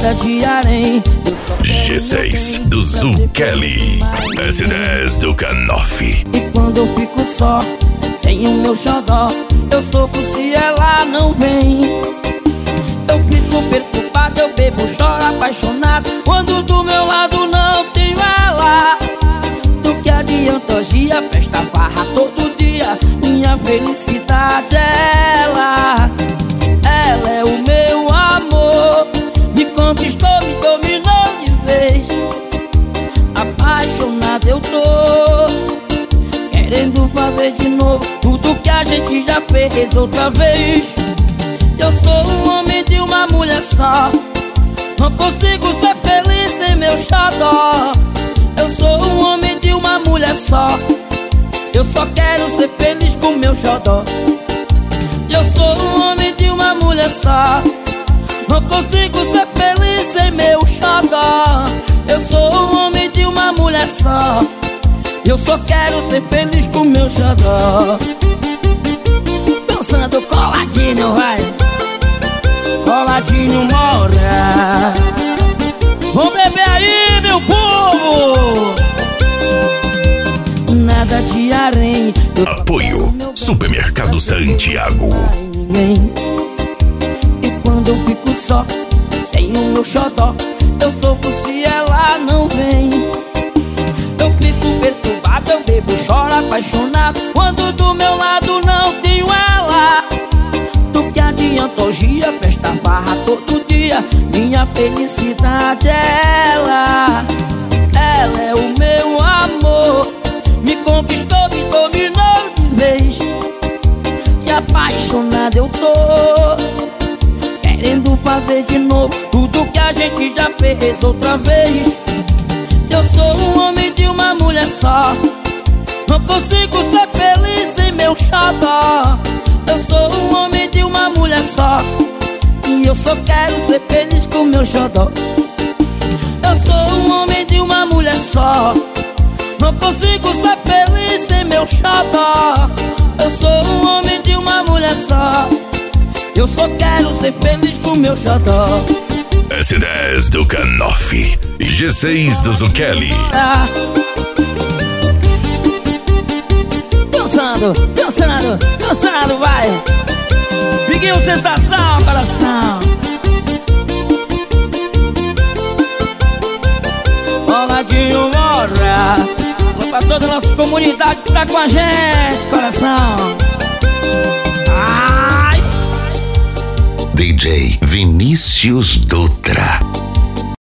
nada de harém. G6 do Zuccheli, S10 do Canoff. E quando eu fico só, sem o meu xodó, eu sofro se ela não vem. Eu fico preocupado, eu bebo, choro apaixonado, quando do meu lado não tenho ela. Do que adianta hoje a festa, barra todo dia, minha felicidade é ela. Ela é o meu amor, me conquistou, me dominou de vez. Apaixonado eu tô, querendo fazer de novo tudo que a gente já fez outra vez. Eu sou um homem de uma mulher só, não consigo ser feliz sem meu xodó. Eu sou um homem de uma mulher só, eu só quero ser feliz com meu xodó. Eu sou um homem de uma mulher só, não consigo ser feliz sem meu xodó. Eu sou um homem de uma mulher só, eu só quero ser feliz com meu xodó. Dançando coladinho, vai, coladinho mora. Vamos beber aí, meu povo. Nada de harém. Apoio Supermercado Santiago. E quando eu fico só, sem o meu xodó, eu sofro se ela não vem. Eu fico perturbado, eu bebo, choro apaixonado, quando do meu lado não tenho ela. Do que adianta hoje a festa, barra todo dia, minha felicidade é ela. Ela é o meu amor, me conquistou, me dominou de vez. E apaixonado eu tô, querendo fazer de novo tudo que a gente já fez outra vez. Eu sou um homem de uma mulher só, não consigo ser feliz sem meu xodó. Eu sou um homem de uma mulher só, e eu só quero ser feliz com meu xodó. Eu sou um homem de uma mulher só, não consigo ser feliz sem meu xodó. Eu sou um homem de uma mulher só, eu só quero ser feliz com meu xodó. S10 do Canoff e G6 do Zuccheli. Dançando, dançando, dançando, vai. Piguinho sensação, coração. Coladinho mora. Vou pra toda a nossa comunidade que tá com a gente, coração. Ai. DJ Vinícius Dutra.